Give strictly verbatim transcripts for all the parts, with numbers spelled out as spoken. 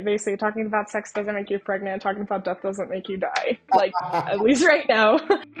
They say talking about sex doesn't make you pregnant, talking about death doesn't make you die. Like, at least right now.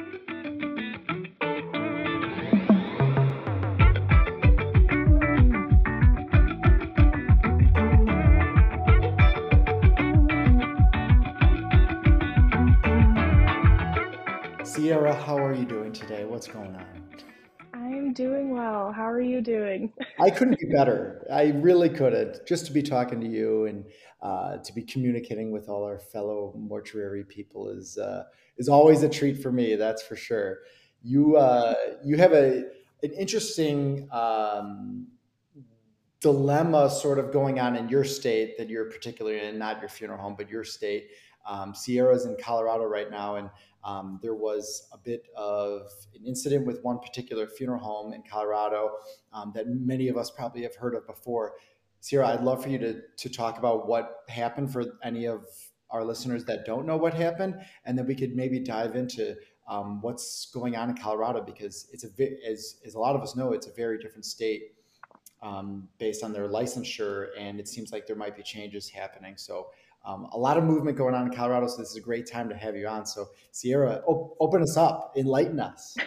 Sierra, how are you doing today? What's going on? I'm doing well. How are you doing? I couldn't be better. I really couldn't. Just to be talking to you and uh, to be communicating with all our fellow mortuary people is uh, is always a treat for me. That's for sure. You uh, you have a an interesting um, dilemma sort of going on in your state that you're particularly in, not your funeral home, but your state. Um, Sierra's in Colorado right now, and um, there was a bit of an incident with one particular funeral home in Colorado um, that many of us probably have heard of before. Sierra, I'd love for you to to talk about what happened for any of our listeners that don't know what happened, and then we could maybe dive into um, what's going on in Colorado because it's a as as a lot of us know, it's a very different state um, based on their licensure, and it seems like there might be changes happening. So, um, a lot of movement going on in Colorado. So, this is a great time to have you on. So, Sierra, op- open us up, enlighten us.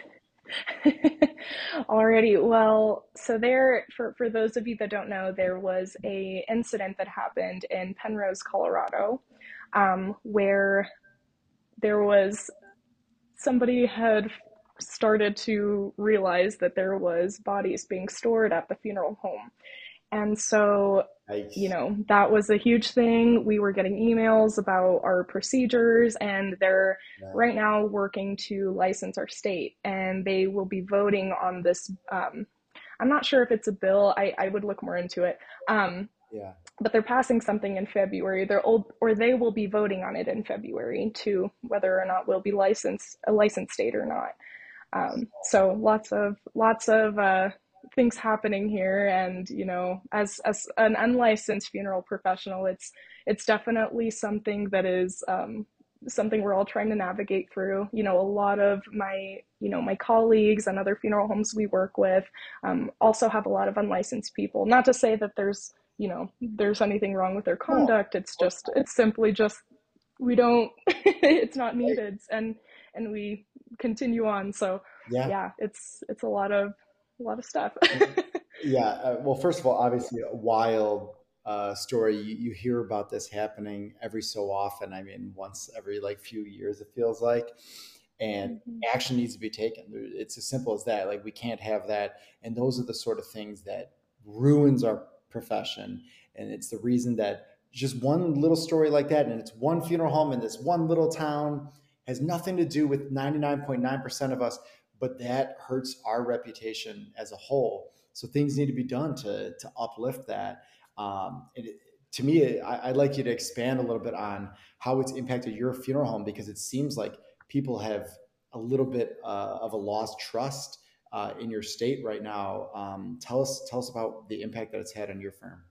Alrighty. Well, so there, for, for those of you that don't know, there was a incident that happened in Penrose, Colorado, um, where there was somebody had started to realize that there was bodies being stored at the funeral home. And so, you Nice. know, that was a huge thing. We were getting emails about our procedures, and they're Yeah. right now working to license our state, and they will be voting on this. Um, I'm not sure if it's a bill. I, I would look more into it. Um, Yeah. but they're passing something in February. They're old, or they will be voting on it in February to whether or not we'll be licensed a licensed state or not. Um, so lots of lots of uh, things happening here, and you know, as as an unlicensed funeral professional, it's it's definitely something that is um, something we're all trying to navigate through. You know, a lot of my you know my colleagues and other funeral homes we work with um, also have a lot of unlicensed people. Not to say that there's you know there's anything wrong with their No, of conduct. It's course just not. it's simply just we don't it's not Right. needed, and and we continue on. So Yeah. yeah, it's it's a lot of a lot of stuff. Yeah. Uh, well, first of all, obviously, a wild uh, story. You, you hear about this happening every so often. I mean, once every like few years, it feels like. And Mhm. action needs to be taken. It's as simple as that. Like, we can't have that. And those are the sort of things that ruins our profession. And it's the reason that just one little story like that, and it's one funeral home in this one little town, has nothing to do with ninety-nine point nine percent of us, but that hurts our reputation as a whole. So things need to be done to to uplift that. Um, and it, to me, I, I'd like you to expand a little bit on how it's impacted your funeral home because it seems like people have a little bit uh, of a lost trust uh, in your state right now. Um, tell us tell us about the impact that it's had on your firm.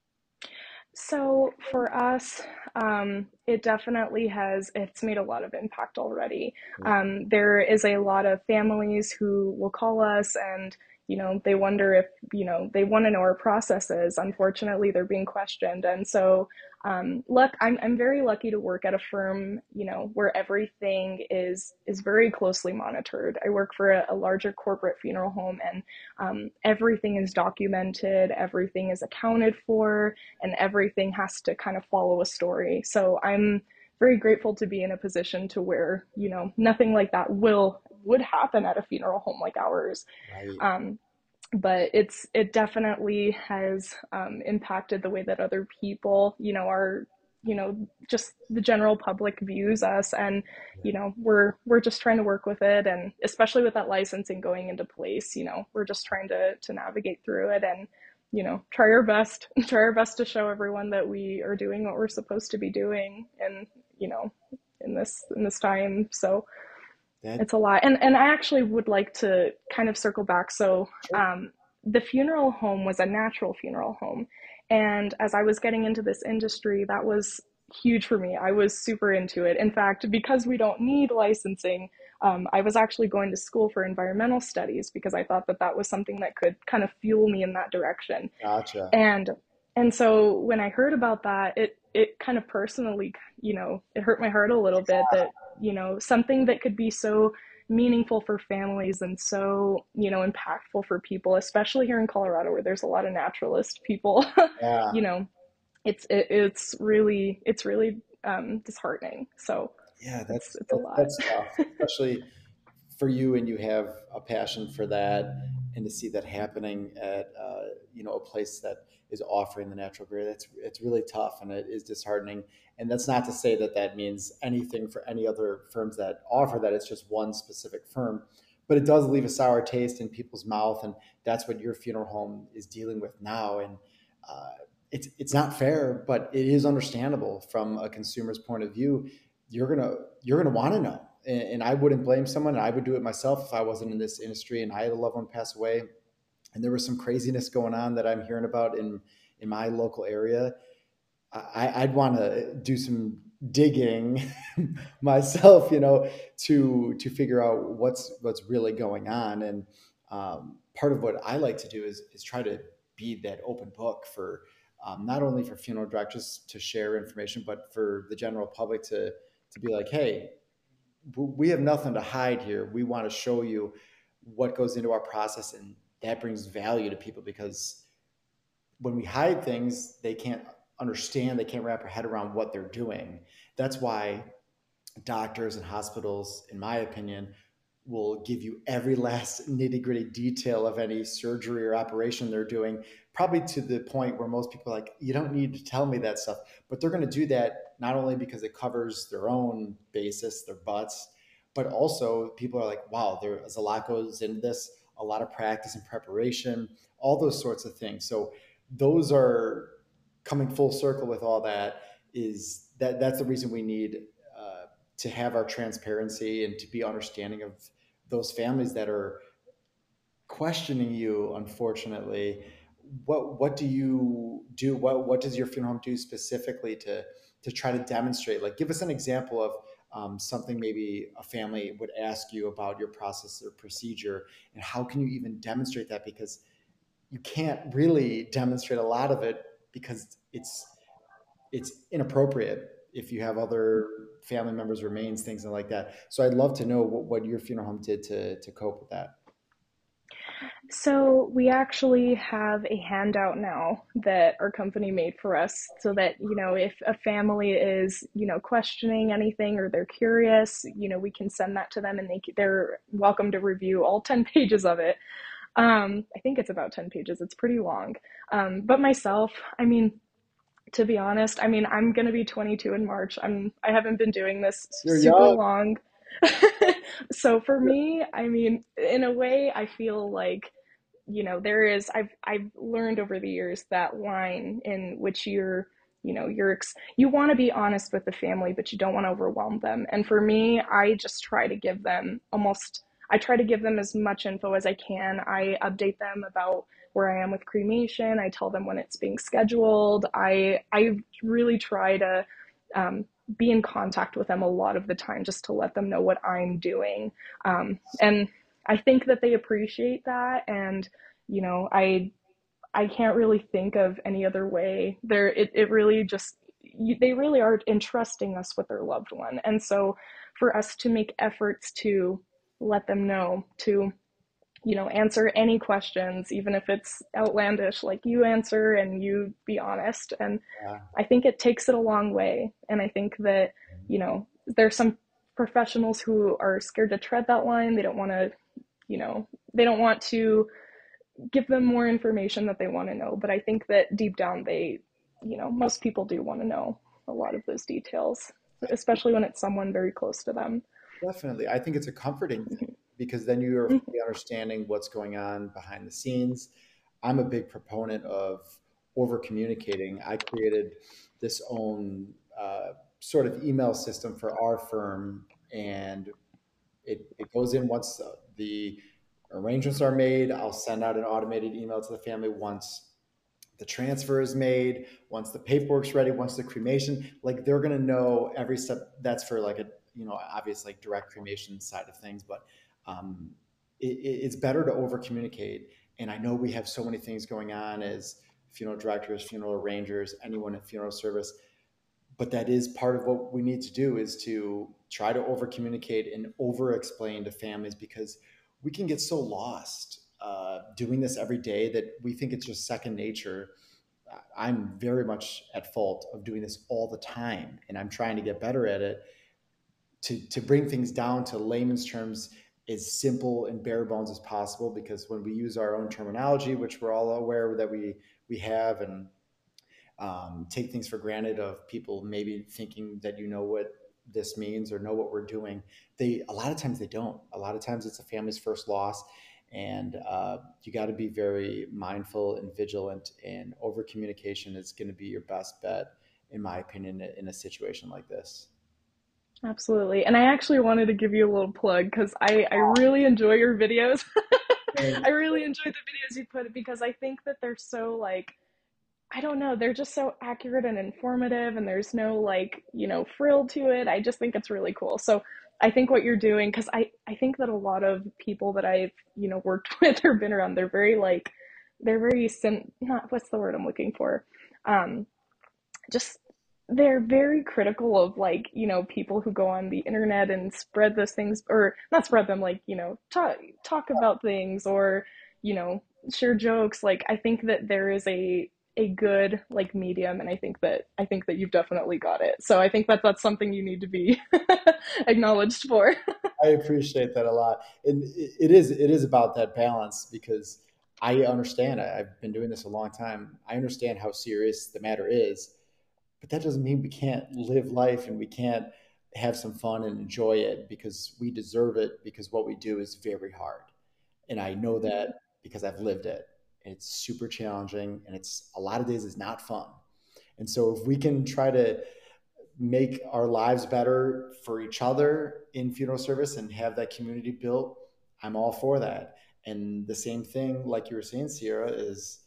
So for us, um, it definitely has, it's made a lot of impact already. Yeah. Um, there is a lot of families who will call us and, you know, they wonder if, you know, they want to know our processes. Unfortunately, they're being questioned. And so, um, look, I'm, I'm very lucky to work at a firm, you know, where everything is, is very closely monitored. I work for a, a larger corporate funeral home, and um, everything is documented, everything is accounted for, and everything has to kind of follow a story. So I'm very grateful to be in a position to where, you know, nothing like that will would happen at a funeral home like ours. Right. Um, but it's it definitely has um, impacted the way that other people, you know, are, you know, just the general public views us, and Yeah. you know, we're we're just trying to work with it, and especially with that licensing going into place, you know, we're just trying to to navigate through it, and you know, try our best, try our best to show everyone that we are doing what we're supposed to be doing, and you know, in this in this time. So That it's a lot. And and I actually would like to kind of circle back. So sure. um, the funeral home was a natural funeral home. And as I was getting into this industry, that was huge for me. I was super into it. In fact, because we don't need licensing, um, I was actually going to school for environmental studies because I thought that that was something that could kind of fuel me in that direction. Gotcha. And And so when I heard about that, it it kind of personally, you know, it hurt my heart a little bit that, you know, something that could be so meaningful for families and so, you know, impactful for people, especially here in Colorado where there's a lot of naturalist people, Yeah. you know, it's it, it's really it's really um, disheartening. So Yeah, it's that's it's a that's lot. that's tough, especially for you, and you have a passion for that, and to see that happening at uh, you know, a place that is offering the natural beer. That's it's really tough, and it is disheartening. And that's not to say that that means anything for any other firms that offer that. It's just one specific firm, but it does leave a sour taste in people's mouth, and that's what your funeral home is dealing with now. And uh, it's it's not fair, but it is understandable from a consumer's point of view. You're gonna you're gonna want to know, and, and I wouldn't blame someone. I would do it myself if I wasn't in this industry and I had a loved one pass away, and there was some craziness going on that I'm hearing about in in my local area. I, I'd want to do some digging myself, you know, to to figure out what's what's really going on. And um, part of what I like to do is is try to be that open book for um, not only for funeral directors to share information, but for the general public to to be like, hey, we have nothing to hide here. We want to show you what goes into our process, and that brings value to people, because when we hide things, they can't understand, they can't wrap their head around what they're doing. That's why doctors and hospitals, in my opinion, will give you every last nitty gritty detail of any surgery or operation they're doing, probably to the point where most people are like, you don't need to tell me that stuff. But they're going to do that not only because it covers their own basis, their butts, but also people are like, wow, there's a lot goes into this, a lot of practice and preparation, all those sorts of things. So those are coming full circle with all that. Is that that's the reason we need uh, to have our transparency and to be understanding of those families that are questioning you. Unfortunately, what what do you do? What what does your funeral home do specifically to to try to demonstrate? Like, give us an example of um, something maybe a family would ask you about your process or procedure, and how can you even demonstrate that? Because you can't really demonstrate a lot of it, because it's it's inappropriate if you have other family members' remains, things like that. So I'd love to know what, what your funeral home did to to cope with that. So we actually have a handout now that our company made for us so that, you know, if a family is, you know, questioning anything or they're curious, you know, we can send that to them and they they're welcome to review all ten pages of it. Um, I think it's about ten pages. It's pretty long. Um, but myself, I mean, to be honest, I mean, I'm going to be twenty-two in March. I'm I haven't been doing this You're super young. long. So for me, I mean, in a way, I feel like, you know, there is I've I've learned over the years that line in which you're, you know, you're you want to be honest with the family, but you don't want to overwhelm them. And for me, I just try to give them almost I try to give them as much info as I can. I update them about where I am with cremation. I tell them when it's being scheduled. I I really try to um, be in contact with them a lot of the time just to let them know what I'm doing. Um, and I think that they appreciate that. And, you know, I I can't really think of any other way. There, it, it really just you, they really are entrusting us with their loved one, and so for us to make efforts to let them know to, you know, answer any questions, even if it's outlandish, like you answer and you be honest. And Yeah. I think it takes it a long way. And I think that, you know, there's some professionals who are scared to tread that line. They don't want to, you know, they don't want to give them more information that they want to know. But I think that deep down, they, you know, most people do want to know a lot of those details, especially when it's someone very close to them. Definitely. I think it's a comforting thing, because then you're Mm-hmm. fully understanding what's going on behind the scenes. I'm a big proponent of over communicating. I created this own uh, sort of email system for our firm, and it, it goes in once the arrangements are made. I'll send out an automated email to the family once the transfer is made, once the paperwork's ready, once the cremation, like they're going to know every step. That's for like a, you know, obvious like direct cremation side of things, but um, it, it's better to over communicate. And I know we have so many things going on as funeral directors, funeral arrangers, anyone in funeral service. But that is part of what we need to do, is to try to over communicate and over explain to families, because we can get so lost uh, doing this every day that we think it's just second nature. I'm very much at fault of doing this all the time, and I'm trying to get better at it, to, to bring things down to layman's terms as simple and bare bones as possible. Because when we use our own terminology, which we're all aware that we we have, and um, take things for granted of people maybe thinking that you know what this means or know what we're doing, they a lot of times they don't. A lot of times it's a family's first loss, and uh, you got to be very mindful and vigilant. And over communication is going to be your best bet, in my opinion, in a situation like this. Absolutely. And I actually wanted to give you a little plug because I, I really enjoy your videos. I really enjoy the videos you put because I think that they're so like, I don't know, they're just so accurate and informative, and there's no like, you know, frill to it. I just think it's really cool. So I think what you're doing, because I, I think that a lot of people that I've, you know, worked with or been around, they're very like, they're very, sim- not, what's the word I'm looking for? Um, just they're very critical of like you know people who go on the internet and spread those things, or not spread them, like you know talk talk about things, or you know share jokes. Like I think that there is a a good like medium, and i think that i think that you've definitely got it, so I think that that's something you need to be acknowledged for. I appreciate that a lot. And it is it is about that balance, because I understand. I- I've been doing this a long time. I understand how serious the matter is, but that doesn't mean we can't live life and we can't have some fun and enjoy it, because we deserve it, because what we do is very hard. And I know that because I've lived it. And it's super challenging, and it's a lot of days is not fun. And so if we can try to make our lives better for each other in funeral service and have that community built, I'm all for that. And the same thing, like you were saying, Sierra, is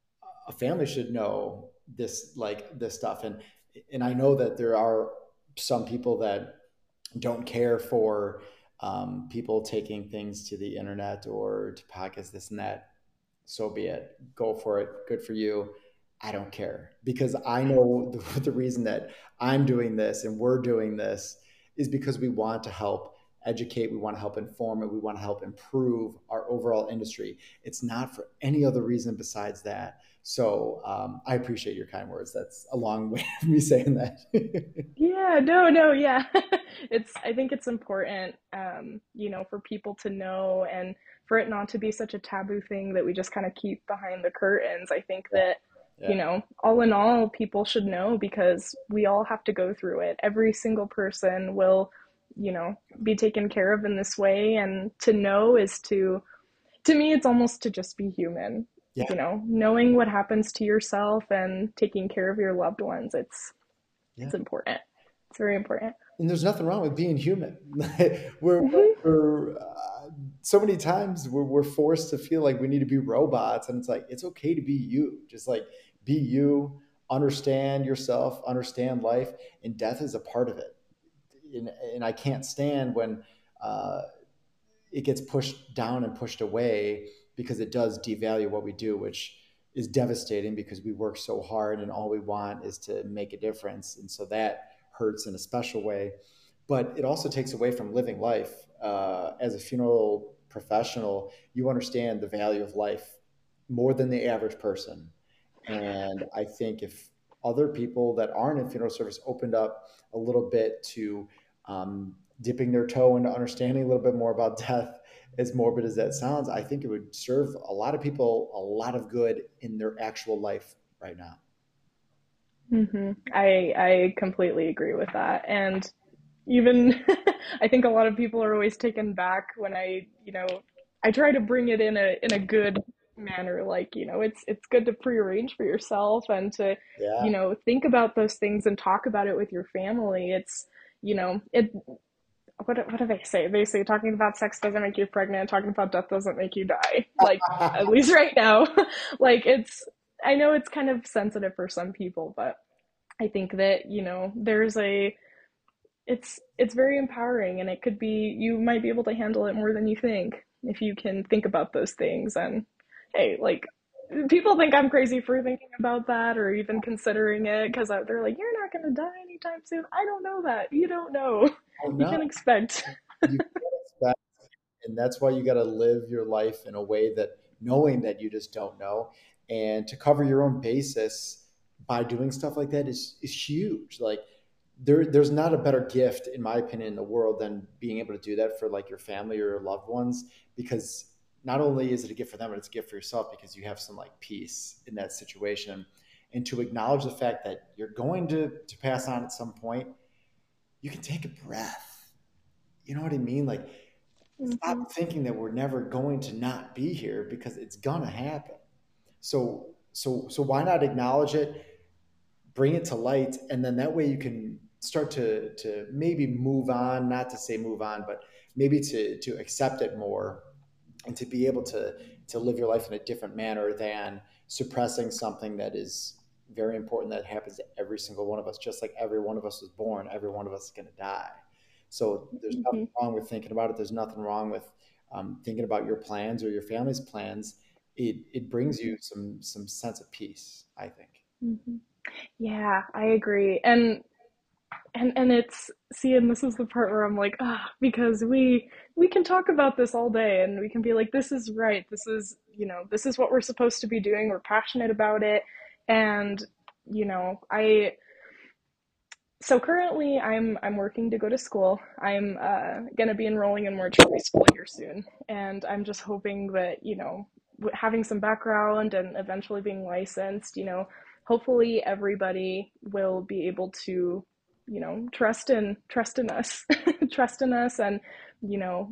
a family should know this, like this stuff. And and I know that there are some people that don't care for um, people taking things to the internet or to podcasts, this and that. So be it. Go for it. Good for you. I don't care, because I know the, the reason that I'm doing this and we're doing this is because we want to help educate, we want to help inform, and we want to help improve our overall industry. It's not for any other reason besides that. So um, I appreciate your kind words. That's a long way of me saying that. Yeah, no, no, yeah. It's, I think it's important, um, you know, for people to know, and for it not to be such a taboo thing that we just kind of keep behind the curtains. I think that, you Yeah. know, all in all, people should know because we all have to go through it. Every single person will, you know, be taken care of in this way. And to know is to, to me, it's almost to just be human, Yeah. you know, knowing what happens to yourself and taking care of your loved ones. It's, Yeah. it's important. It's very important. And there's nothing wrong with being human. we're, Mm-hmm. we're uh, so many times we're, we're forced to feel like we need to be robots, and it's like it's okay to be you. Just like be you, understand yourself, understand life, and death is a part of it. And, and I can't stand when uh, it gets pushed down and pushed away, because it does devalue what we do, which is devastating, because we work so hard and all we want is to make a difference. And so that hurts in a special way. But it also takes away from living life. Uh, as a funeral professional, you understand the value of life more than the average person. And I think if other people that aren't in funeral service opened up a little bit to um, dipping their toe into understanding a little bit more about death, as morbid as that sounds, I think it would serve a lot of people a lot of good in their actual life right now. Mm-hmm. I I completely agree with that. And even I think a lot of people are always taken back when I, you know, I try to bring it in a in a good manner. Like, you know, it's it's good to prearrange for yourself and to, you Yeah. know, think about those things and talk about it with your family. It's, you know, it what what do they say? They say talking about sex doesn't make you pregnant, talking about death doesn't make you die. Like at least right now. Like it's I know it's kind of sensitive for some people, but I think that, you know, there's a it's it's very empowering, and it could be you might be able to handle it more than you think if you can think about those things. And hey, like people think I'm crazy for thinking about that or even considering it because they're like, "You're not gonna die anytime soon." I don't know that. You don't know. Oh You no, can expect. you can't expect, and that's why you got to live your life in a way that knowing that you just don't know, and to cover your own basis by doing stuff like that is is huge. Like there there's not a better gift in my opinion in the world than being able to do that for like your family or your loved ones, because not only is it a gift for them, but it's a gift for yourself because you have some like peace in that situation. And to acknowledge the fact that you're going to to pass on at some point, you can take a breath. You know what I mean? Like Hmm. stop thinking that we're never going to not be here because it's gonna happen. So so so why not acknowledge it, bring it to light, and then that way you can start to to maybe move on, not to say move on, but maybe to to accept it more and to be able to to live your life in a different manner than suppressing something that is very important that happens to every single one of us. Just like every one of us was born, every one of us is going to die. So there's nothing Hmm. wrong with thinking about it. There's nothing wrong with um, thinking about your plans or your family's plans. It, it brings Hmm. you some some sense of peace, I think. Hmm. Yeah, I agree. And and and it's see, and this is the part where I'm like, ah, because we we can talk about this all day, and we can be like, this is right, this is, you know, this is what we're supposed to be doing. We're passionate about it, and you know, I so currently I'm I'm working to go to school. I'm uh, gonna be enrolling in mortuary school here soon, and I'm just hoping that, you know, having some background and eventually being licensed, you know, hopefully everybody will be able to, you know, trust in trust in us, trust in us, and you know,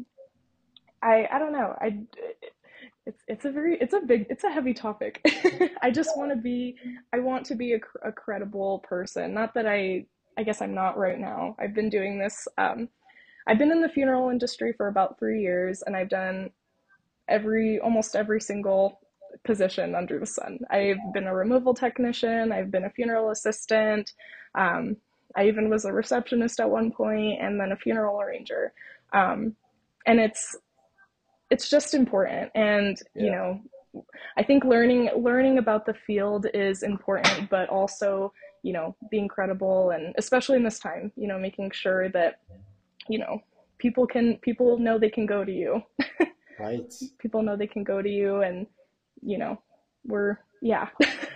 I I don't know, I it's it's a very it's a big it's a heavy topic. I just want to be I want to be a, a credible person. Not that I I guess I'm not right now. I've been doing this. Um, I've been in the funeral industry for about three years, and I've done every almost every single position under the sun. I've been a removal technician. I've been a funeral assistant. Um, I even was a receptionist at one point, and then a funeral arranger. Um, and it's it's just important, and you Yeah. know, I think learning learning about the field is important, but also, you know, being credible, and especially in this time, you know, making sure that, you know, people can people know they can go to you. Right. People know they can go to you, and you know, we're yeah.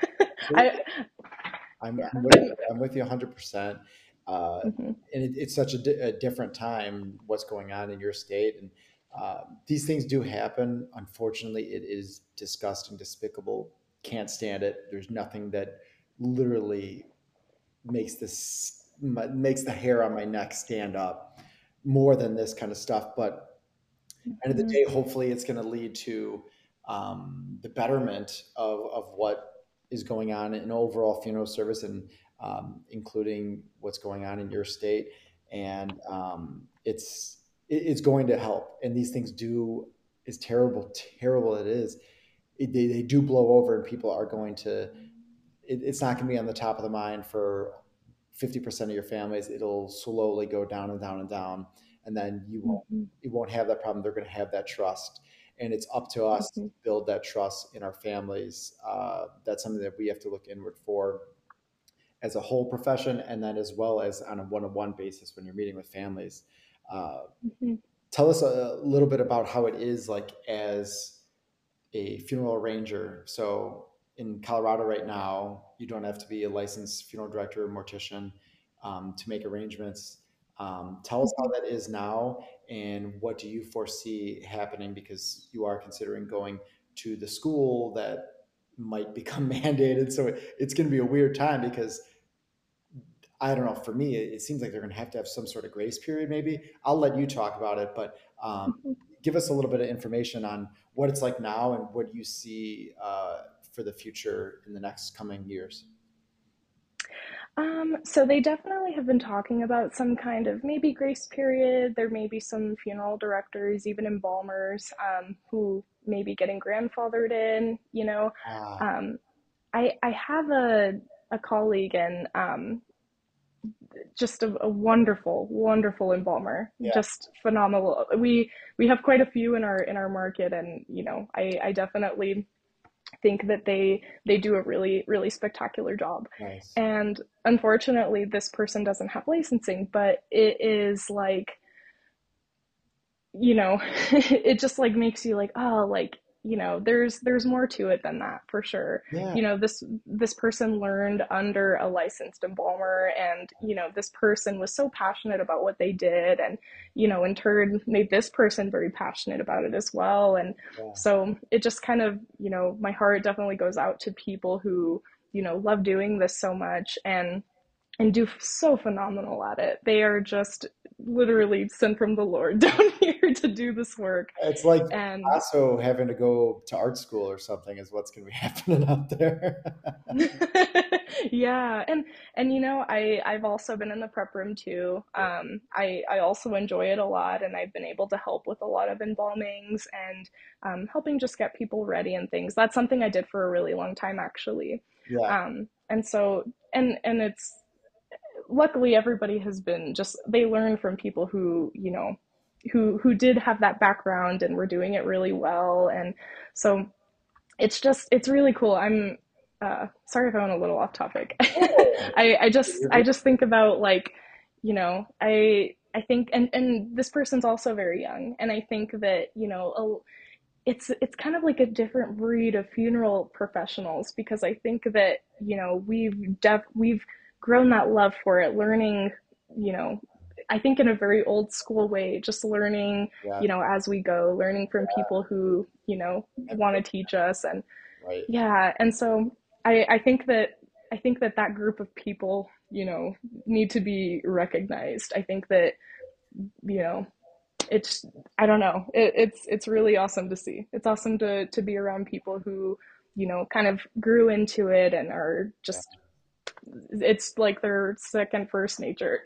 I I'm, yeah. I'm with I'm, you. I'm with you one hundred percent. Uh, mm-hmm, and it, it's such a, di- a different time, what's going on in your state. And uh, these things do happen. Unfortunately, it is disgusting, despicable. Can't stand it. There's nothing that literally makes this makes the hair on my neck stand up more than this kind of stuff. But end of the mm-hmm, day, hopefully it's going to lead to um, the betterment of, of what is going on in overall funeral service, and um, including what's going on in your state. And um, it's it- it's going to help. And these things do, as terrible, terrible it is, it, they, they do blow over, and people are going to, it, it's not going to be on the top of the mind for fifty percent of your families. It'll slowly go down and down and down. And then you won't, mm-hmm, you won't have that problem. They're going to have that trust. And it's up to us to mm-hmm, build that trust in our families. Uh, that's something that we have to look inward for as a whole profession, and then as well as on a one-on-one basis when you're meeting with families. Uh, mm-hmm. Tell us a little bit about how it is like as a funeral arranger. So in Colorado right now, you don't have to be a licensed funeral director or mortician um, to make arrangements. Um, tell us how Mm-hmm. that is now, and what do you foresee happening, because you are considering going to the school that might become mandated. So it's going to be a weird time because I don't know. For me, it, it seems like they're going to have to have some sort of grace period. Maybe I'll let you talk about it, but um, give us a little bit of information on what it's like now and what you see uh, for the future in the next coming years. Um, so they definitely have been talking about some kind of maybe grace period. There may be some funeral directors, even embalmers, um, who may be getting grandfathered in. You know, Ah, um, I I have a a colleague, and um, just a, a wonderful, wonderful embalmer, yeah, just phenomenal. We we have quite a few in our in our market, and you know, I I definitely think that they they do a really really spectacular job. Nice. And unfortunately, this person doesn't have licensing, but it is like, you know, it just like makes you like, oh, like, you know, there's there's more to it than that for sure. Yeah. You know, this this person learned under a licensed embalmer, and you know, this person was so passionate about what they did, and you know, in turn made this person very passionate about it as well. And Yeah. so it just kind of, you know, my heart definitely goes out to people who, you know, love doing this so much, and and do so phenomenal at it. They are just literally sent from the Lord down here to do this work. It's like And also having to go to art school or something is what's going to be happening out there. yeah, and and you know, I I've also been in the prep room too. Um, I I also enjoy it a lot, and I've been able to help with a lot of embalmings and um, helping just get people ready and things. That's something I did for a really long time actually. Yeah. Um, and so and and it's luckily everybody has been just they learn from people who you know who who did have that background and were doing it really well. And so it's just it's really cool. I'm uh, sorry if I went a little off topic. Oh, I I just you're I good. just think about like, you know, I I think and and this person's also very young, and I think that you know a, it's it's kind of like a different breed of funeral professionals, because I think that you know we've def- we've grown that love for it, learning, you know, I think in a very old school way, just learning, Yeah. you know, as we go, learning from people who you know want to teach us. And Right. yeah, and so I I think that I think that that group of people, you know, need to be recognized. I think that you know it's I don't know. It, it's it's really awesome to see. It's awesome to to be around people who, you know, kind of grew into it and are Yeah. just it's like their second first nature.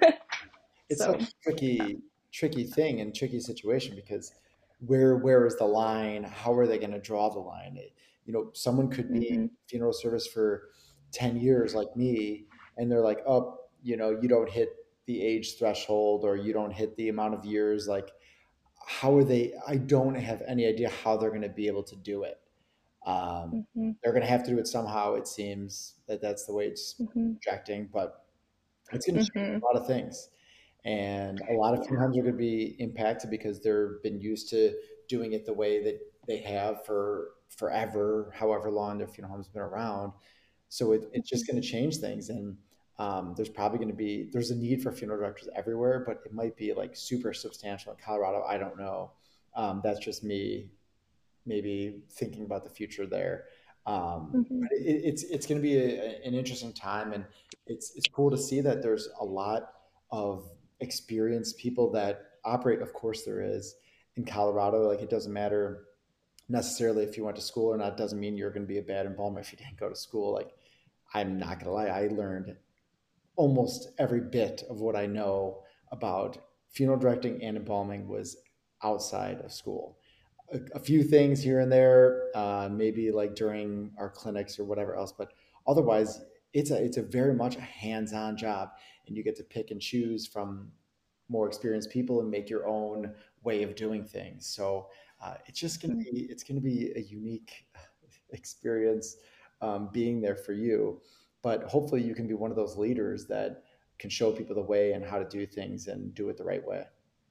It's So, such a tricky, tricky thing and tricky situation because where where is the line? How are they going to draw the line? It- you know, someone could be mhm, in funeral service for ten years like me, and they're like, oh, you know, you don't hit the age threshold or you don't hit the amount of years. Like, how are they? I don't have any idea how they're going to be able to do it. Um, mhm, they're going to have to do it somehow. It seems that that's the way it's mhm, projecting, but it's going to change mhm. a lot of things. And a lot of funeral Yeah. homes are going to be impacted because they've been used to doing it the way that they have for forever, however long their funeral home's been around. So it, it's just Mhm, going to change things. And um, there's probably going to be, there's a need for funeral directors everywhere, but it might be like super substantial in Colorado. I don't know. Um, that's just me maybe thinking about the future there. Um, mhm, but it, it's it's going to be a, an interesting time, and it's it's cool to see that there's a lot of experienced people that operate. Of course, there is in Colorado. Like it doesn't matter necessarily if you went to school or not. It doesn't mean you're going to be a bad embalmer if you didn't go to school. Like I'm not going to lie, I learned almost every bit of what I know about funeral directing and embalming was outside of school. A, a few things here and there, uh, maybe like during our clinics or whatever else, but otherwise, it's a it's a very much a hands-on job, and you get to pick and choose from more experienced people and make your own way of doing things. So uh, it's just going to mhm. be it's going to be a unique experience um, being there for you. But hopefully, you can be one of those leaders that can show people the way and how to do things and do it the right way.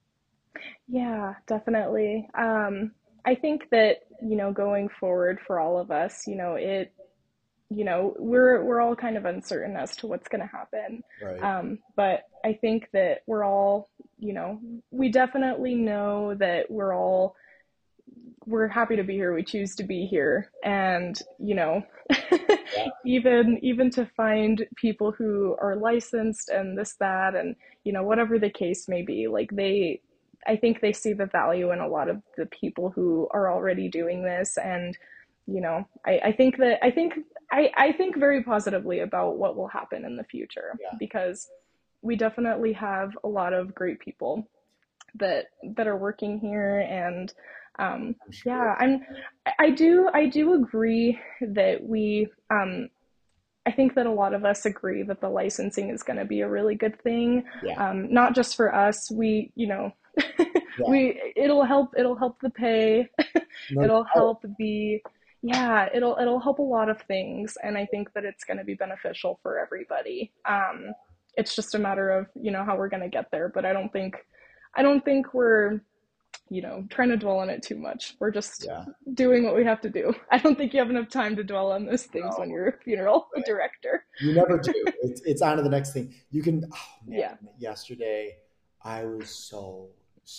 Yeah, definitely. Um, I think that, you know, going forward for all of us, you know, it you know we're we're all kind of uncertain as to what's going to happen. Right. Um, but I think that we're all, you know, we definitely know that we're all we're happy to be here. We choose to be here, and you know, Yeah. even even to find people who are licensed and this that, and you know, whatever the case may be, like they, I think they see the value in a lot of the people who are already doing this. And you know, I, I think that I think I, I think very positively about what will happen in the future, Yeah. because we definitely have a lot of great people that that are working here. And um, I'm sure. yeah, I'm I do I do agree that we um, I think that a lot of us agree that the licensing is going to be a really good thing, Yeah. um, not just for us. We you know Yeah. we it'll help it'll help the pay, No it'll doubt. help the yeah, it'll it'll help a lot of things, and I think that it's going to be beneficial for everybody. Um, it's just a matter of, you know, how we're going to get there, but I don't think I don't think we're, you know, trying to dwell on it too much. We're just Yeah. doing what we have to do. I don't think you have enough time to dwell on those things when No, you're a funeral right. director. You never do. It's it's on to the next thing. You can. Oh Yeah. man, yesterday I was so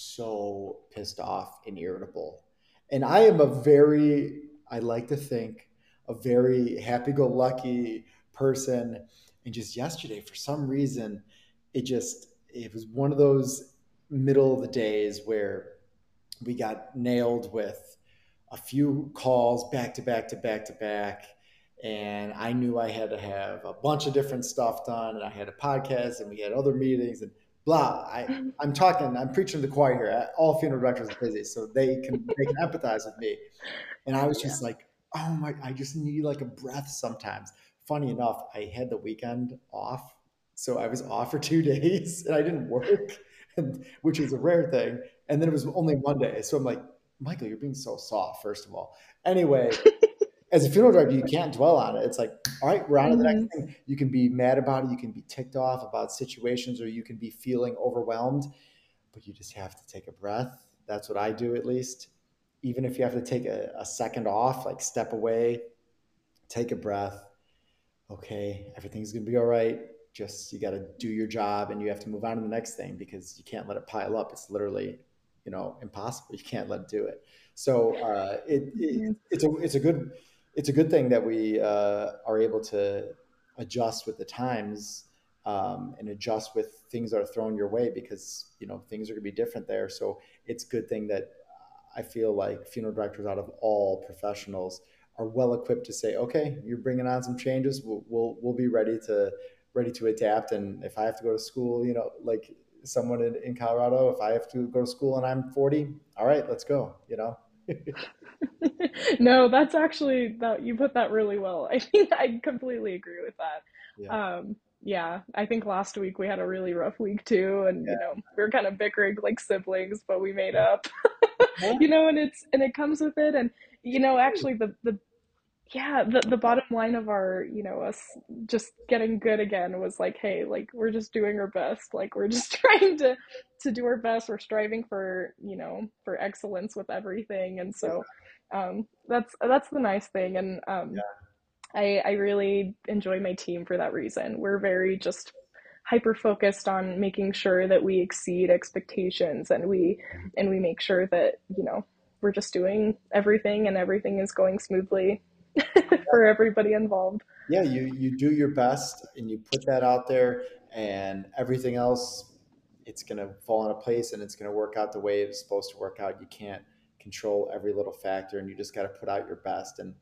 so pissed off and irritable, and I am a very, I like to think, a very happy-go-lucky person. And just yesterday, for some reason, it just it was one of those middle of the days where we got nailed with a few calls back to back to back to back. And I knew I had to have a bunch of different stuff done. And I had a podcast and we had other meetings and blah. I, I'm talking, I'm preaching to the choir here. All funeral directors are busy, so they can they can empathize with me. And I was Yeah. just like, oh my, I just need like a breath sometimes. Funny enough, I had the weekend off. So I was off for two days and I didn't work, and, which is a rare thing. And then it was only Monday. So I'm like, Michael, you're being so soft, first of all. Anyway, as a funeral director, you can't dwell on it. It's like, all right, we're on to the next Hmm. thing. You can be mad about it. You can be ticked off about situations, or you can be feeling overwhelmed, but you just have to take a breath. That's what I do, at least. Even if you have to take a, a second off, like step away, take a breath. Okay, everything's going to be all right. Just you got to do your job and you have to move on to the next thing because you can't let it pile up. It's literally, you know, impossible. You can't let it do it. So uh, it, it Hmm. it's a it's a good it's a good thing that we uh, are able to adjust with the times, um, and adjust with things that are thrown your way, because you know things are going to be different there. So it's a good thing that I feel like funeral directors, out of all professionals, are well equipped to say, okay, you're bringing on some changes. We'll, we'll, we'll be ready to, ready to adapt. And if I have to go to school, you know, like someone in, in Colorado, if I have to go to school and I'm forty, all right, let's go, you know? No, that's actually that you put that really well. I think I completely agree with that. Yeah. Um, yeah, I think last week we had a really rough week too, and you Yeah. know we were kind of bickering like siblings, but we made up. Yeah. You know, and it's and it comes with it, and you know actually the the yeah the the bottom line of our, you know, us just getting good again was like, hey, like we're just doing our best, like we're just trying to to do our best. We're striving for, you know, for excellence with everything, and so um that's that's the nice thing. And um I, I really enjoy my team for that reason. We're very just hyper focused on making sure that we exceed expectations, and we and we make sure that, you know, we're just doing everything and everything is going smoothly for everybody involved. Yeah, you you do your best and you put that out there, and everything else, it's going to fall into place and it's going to work out the way it's supposed to work out. You can't control every little factor, and you just got to put out your best. And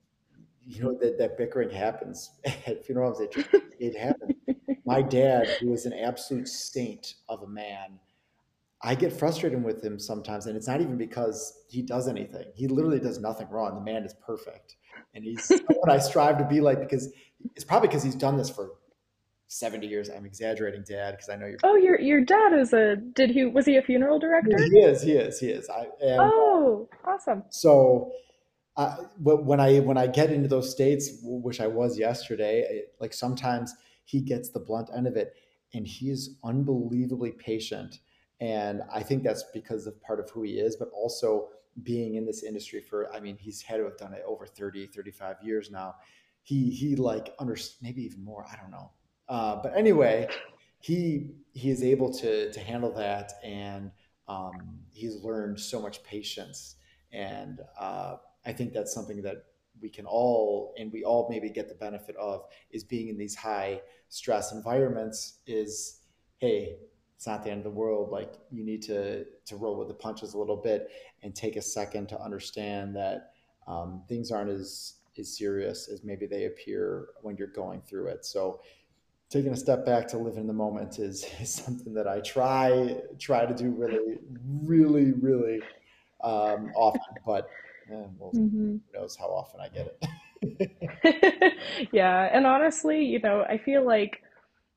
you know that that bickering happens at funerals. It just it happens. My dad, who is an absolute saint of a man, I get frustrated with him sometimes, and it's not even because he does anything. He literally does nothing wrong. The man is perfect, and he's someone I strive to be like, because it's probably because he's done this for seventy years. I'm exaggerating, Dad, because I know you're. Oh, your your dad is a did he was he a funeral director? He is, he is, he is. I and Oh, awesome. so uh, but when I when I get into those states, which I was yesterday, it, like sometimes he gets the blunt end of it, and he is unbelievably patient. And I think that's because of part of who he is, but also being in this industry for, I mean, he's had to have done it over thirty, thirty-five years now. He he like under maybe even more, I don't know. Uh, but anyway, he he is able to to handle that, and um, he's learned so much patience. And uh, I think that's something that we can all, and we all maybe get the benefit of, is being in these high stress environments. Is, hey, it's not the end of the world. Like, you need to to roll with the punches a little bit and take a second to understand that um, things aren't as as serious as maybe they appear when you're going through it. So taking a step back to live in the moment is, is something that I try try to do really, really, really um, often. But eh, well, Hmm. who knows how often I get it. Yeah, and honestly, you know, I feel like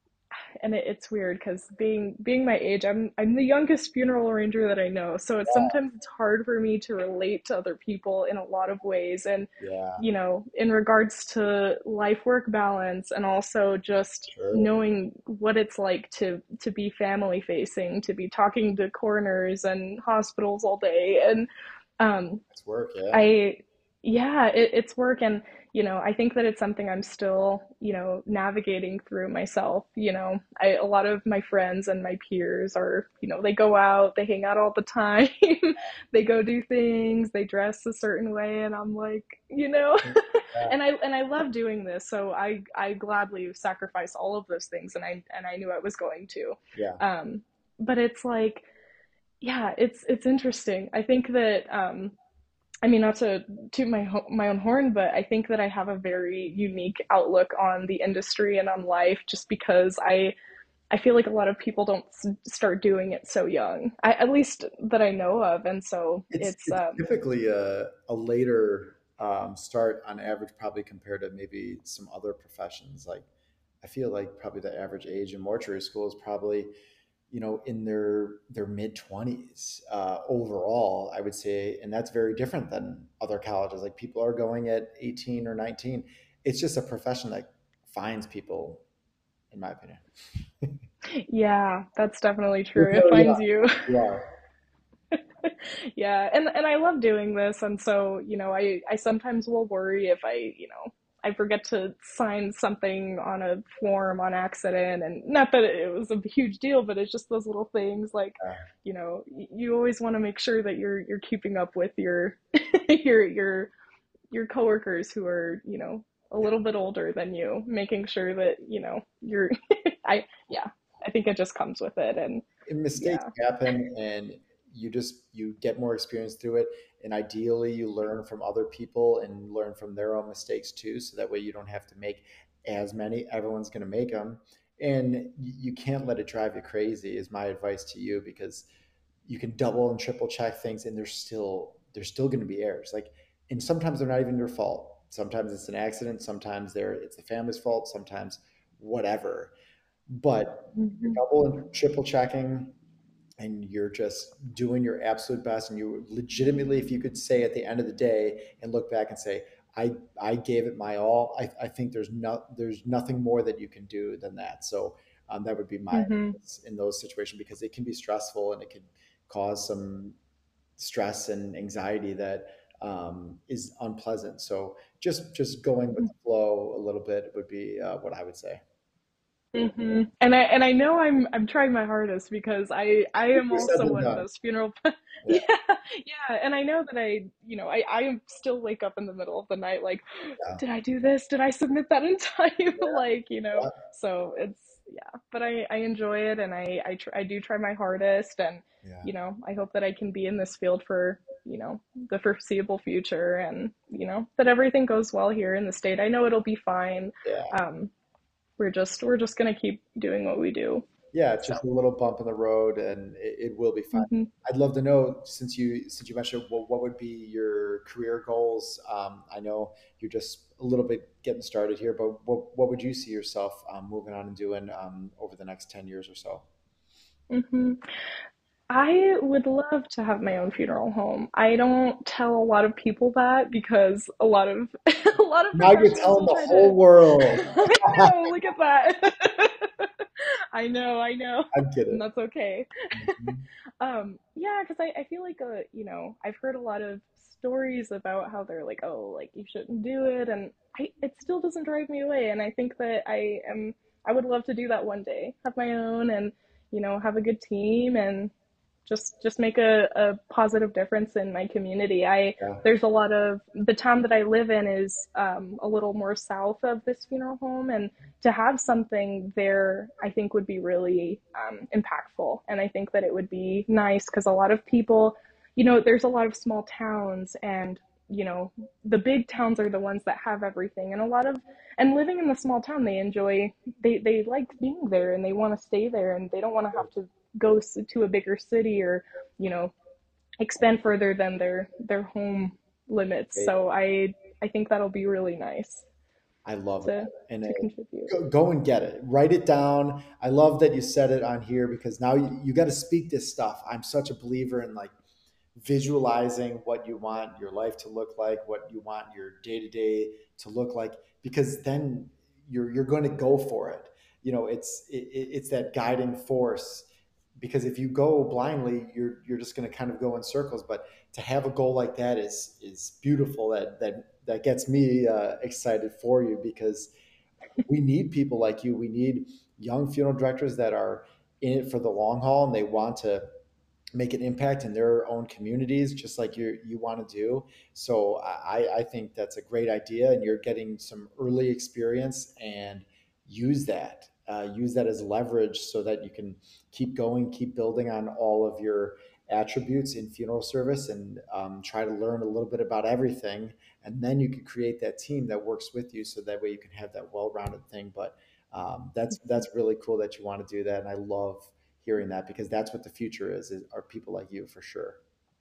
and it, it's weird because being being my age, I'm I'm the youngest funeral arranger that I know. So it's sometimes it's hard for me to relate to other people in a lot of ways. And Yeah, you know, in regards to life work balance and also just sure. knowing what it's like to to be family facing, to be talking to coroners and hospitals all day. And um It's work, yeah. I, yeah, it, it's work. And, you know, I think that it's something I'm still, you know, navigating through myself. You know, I, a lot of my friends and my peers are, you know, they go out, they hang out all the time, they go do things, they dress a certain way. And I'm like, you know, Yeah, and I, and I love doing this. So I, I gladly sacrifice all of those things. And I, and I knew I was going to. yeah. Um, but it's like, yeah, it's, it's interesting. I think that, um, I mean, not to toot my my own horn, but I think that I have a very unique outlook on the industry and on life, just because I I feel like a lot of people don't start doing it so young, I, at least that I know of, and so It's it's it's um, typically a a later um, start on average, probably compared to maybe some other professions. Like I feel like probably the average age in mortuary school is probably, you know, in their their mid twenties uh, overall. I would say, and that's very different than other colleges. Like people are going at eighteen or nineteen. It's just a profession that finds people, in my opinion. yeah, that's definitely You're true. It very finds young. you. You are. Yeah, and and I love doing this, and so you know, I I sometimes will worry if I you know I forget to sign something on a form on accident, and not that it was a huge deal, but it's just those little things like, Uh, you know, you always want to make sure that you're you're keeping up with your your your your coworkers who are you know a little bit older than you, making sure that you know you're I yeah, I think it just comes with it, and and mistakes yeah. happen, and you just you get more experience through it, and ideally you learn from other people and learn from their own mistakes too, so that way you don't have to make as many. Everyone's going to make them, and you can't let it drive you crazy is my advice to you, because you can double and triple check things, and there's still there's still going to be errors, like, and sometimes they're not even your fault. Sometimes it's an accident, sometimes they're it's the family's fault, sometimes whatever. But you're Mhm. double and triple checking, and you're just doing your absolute best, and you legitimately, if you could say at the end of the day and look back and say, i i gave it my all, i, I think there's no there's nothing more that you can do than that. So um, that would be my Mhm. advice in those situations, because it can be stressful and it can cause some stress and anxiety that um, is unpleasant. So just just going with the flow a little bit would be uh, what I would say. Hmm. And I and I know I'm I'm trying my hardest because I I am Easier said also than one of done. those funeral. Yeah, Yeah, yeah, and I know that I you know I I still wake up in the middle of the night like, yeah, did I do this? Did I submit that in time? yeah, Like you know, yeah, so it's yeah, but I I enjoy it, and I I tr I do try my hardest, and yeah. you know I hope that I can be in this field for you know the foreseeable future, and you know that everything goes well here in the state. I know it'll be fine. Yeah. Um, we're just we're just gonna keep doing what we do. Yeah, it's So, just a little bump in the road, and it, it will be fine. hmm I'd love to know, since you since you mentioned, what what would be your career goals? Um, I know you're just a little bit getting started here, but what what would you see yourself um, moving on and doing um, over the next ten years or so? hmm I would love to have my own funeral home. I don't tell a lot of people that because a lot of a lot of Now you're professionals telling will the try to. whole world. I know, look at that. I know, I know, I'm and kidding. that's okay. Mhm. Um, yeah, because I, I feel like uh, you know, I've heard a lot of stories about how they're like, oh, like you shouldn't do it, and I it still doesn't drive me away, and I think that I am I would love to do that one day, have my own, and you know, have a good team, and just just make a, a positive difference in my community. I Yeah, there's a lot of the town that I live in is um, a little more south of this funeral home, and to have something there, I think would be really um, impactful, and I think that it would be nice because a lot of people, you know, there's a lot of small towns, and you know, the big towns are the ones that have everything, and a lot of and living in the small town, they enjoy they they like being there, and they want to stay there, and they don't want to have to go to a bigger city or you know expand further than their their home limits. great. So I I think that'll be really nice. I love to that. And uh, to contribute. go, go and get it. Write it down. I love that you said it on here because now you, you got to speak this stuff. I'm such a believer in like visualizing what you want your life to look like, what you want your day to day to look like, because then you're you're going to go for it. You know, it's it, it's that guiding force. Because if you go blindly, you're you're just going to kind of go in circles. But to have a goal like that is is beautiful. That that that gets me uh, excited for you because we need people like you. We need young funeral directors that are in it for the long haul and they want to make an impact in their own communities, just like you you want to do. So I, I think that's a great idea, and you're getting some early experience and use that. Uh, use that as leverage so that you can keep going, keep building on all of your attributes in funeral service, and um, try to learn a little bit about everything. And then you can create that team that works with you, so that way you can have that well-rounded thing. But um, that's that's really cool that you want to do that, and I love hearing that because that's what the future is, is are people like you for sure.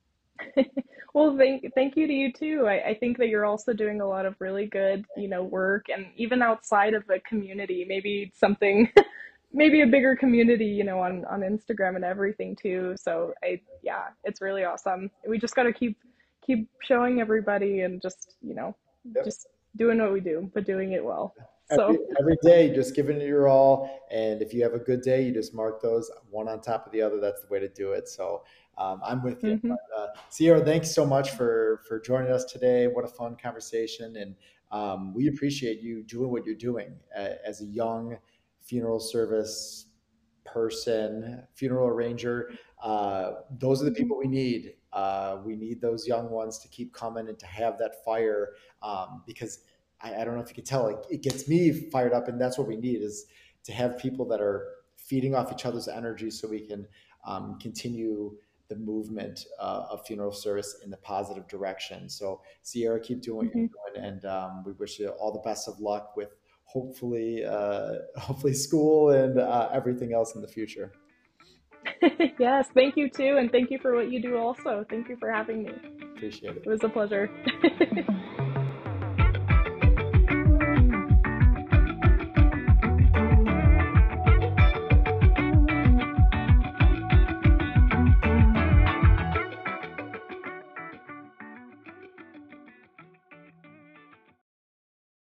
Well, thank thank you to you too. I, I think that you're also doing a lot of really good, you know, work, and even outside of the community, maybe something, maybe a bigger community, you know, on on Instagram and everything too. So I, yeah, it's really awesome. We just got to keep keep showing everybody and just, you know, Yep. just doing what we do, but doing it well. Every, So, every day, just giving it your all. And if you have a good day, you just mark those one on top of the other. That's the way to do it. So um, I'm with you. mhm, But, uh, Sierra, thanks so much for for joining us today. What a fun conversation, and um, we appreciate you doing what you're doing uh, as a young funeral service person, funeral arranger. Uh, those are the mhm, people we need. Uh, we need those young ones to keep coming and to have that fire um, because I, I don't know if you can tell, like, it gets me fired up, and that's what we need is to have people that are feeding off each other's energy so we can um, continue the movement uh, of funeral service in the positive direction. So Sierra, keep doing what mhm. you're doing, and um, we wish you all the best of luck with hopefully uh, hopefully school and uh, everything else in the future. Yes, thank you too, and thank you for what you do also. Thank you for having me. Appreciate It it. was a pleasure.